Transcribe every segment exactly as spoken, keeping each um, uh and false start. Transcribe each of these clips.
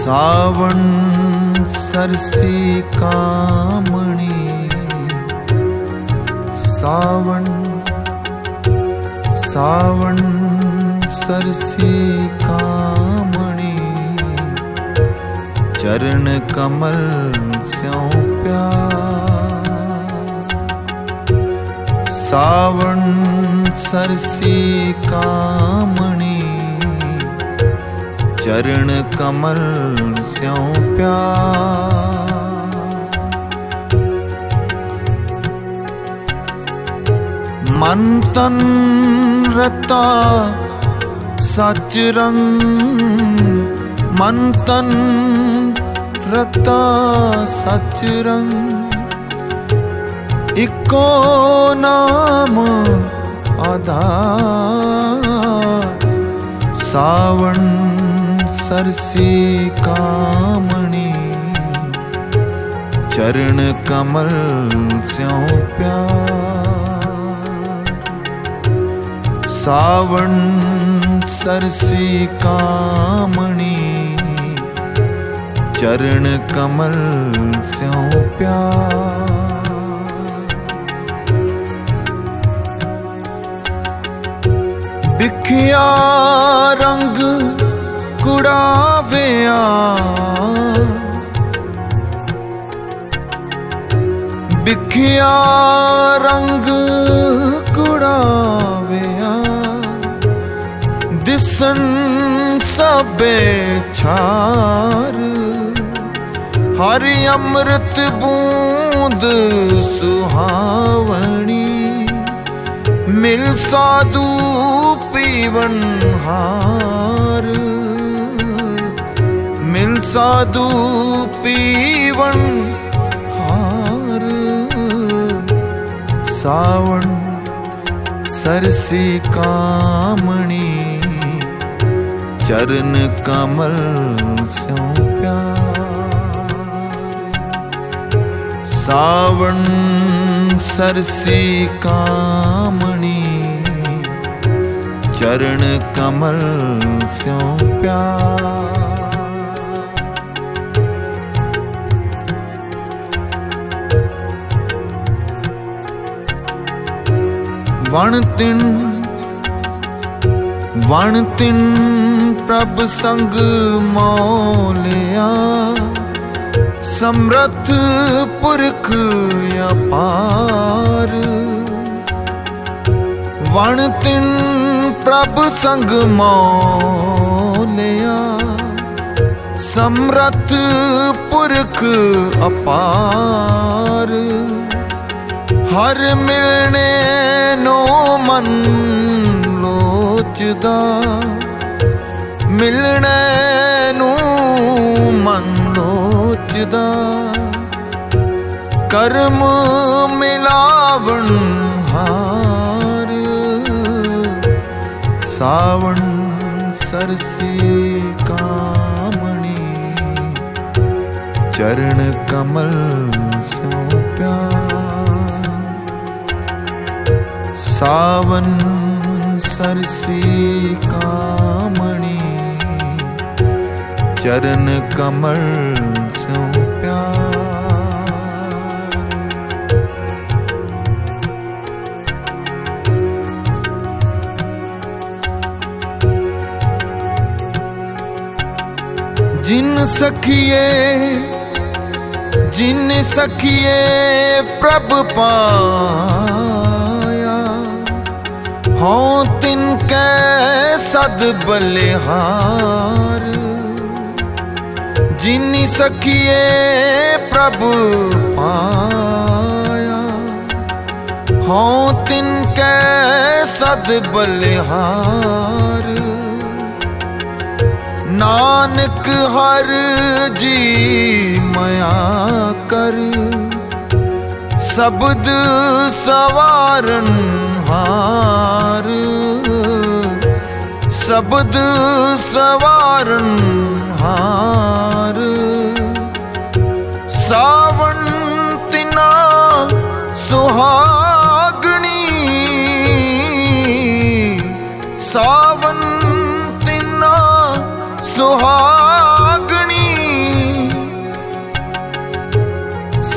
सावन Cersei कामणी, सावन सावन Cersei कामणी, चरण कमल स्यों प्यार। सावन सरसी कामणी, चरण कमल स्यों प्यार। मन तन रता सच रंग, मन तन रता सच रंग, इको नाम आधार। सावन सरसी कामणी, चरण कमल स्यों प्यार। सावन सरसी कामणी, चरण कमल स्यों प्यार। बिखिया रंग कुड़ाविया, बिखिया रंग कुड़ाविया, दिसन सबे छार। हरि अमृत बूंद सुहावनी, मिल साधु पीवन हार। मिल साधु पीवन हार। सावन सरसी कामणी, चरण कमल स्यों प्यार। सावन सरसी कामणी, चरण कमल स्यों प्यार। वण तिन वण तिन प्रभ संग मौलिया, समर्थ पुरख अपार। वण तिन प्रभ संग मौलिया, समर्थ पुरख अपार। हर मिलने नो मन लोचदा, मिलने नू मन लोचदा। कर्म मिलावन हार। सावन सरसी कामणी, चरण कमल स्यों प्यार। सावन सरसी कामणी, चरण कमल स्यों प्यार। जिन सखिए जिन सखिए प्रभ पाया, हों तिनके सद बलिहार। जिन सखिए प्रभु पाया, हों तिनके सद बलिहार। नानक हर जी मया कर, शब्द सवारन हार। शब्द सवारन हार। सावन तिना सुहागणी, सावन तिना सुहागणी।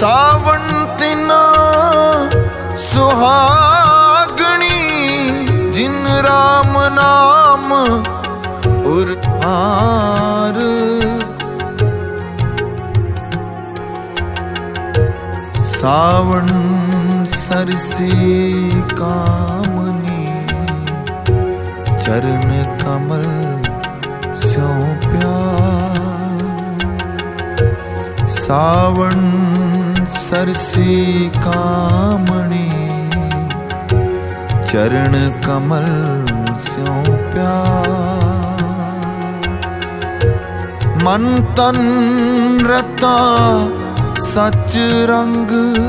सावन तिना सुहागणी जिन राम नाम उरहार। सावन सरसी कामनी चरण कमल स्यों प्यार। सावन सरसी कामनी चरण कमल स्यों प्यार। मन तन रता सच रंग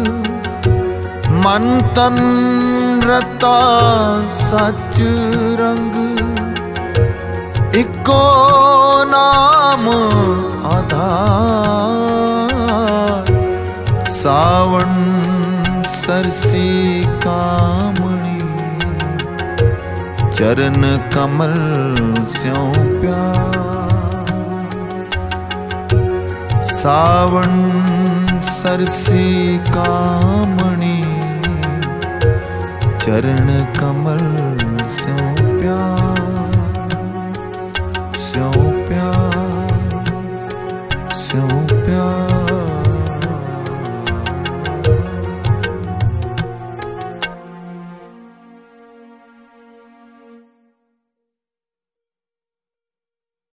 मन तन रता सच रंग। इको नाम आधार। सावन सरसी कामणी चरण कमल स्यों प्यार। सावन सरसी कामणी चरण कमल स्यों प्यार। स्यों प्यार स्यों प्यार।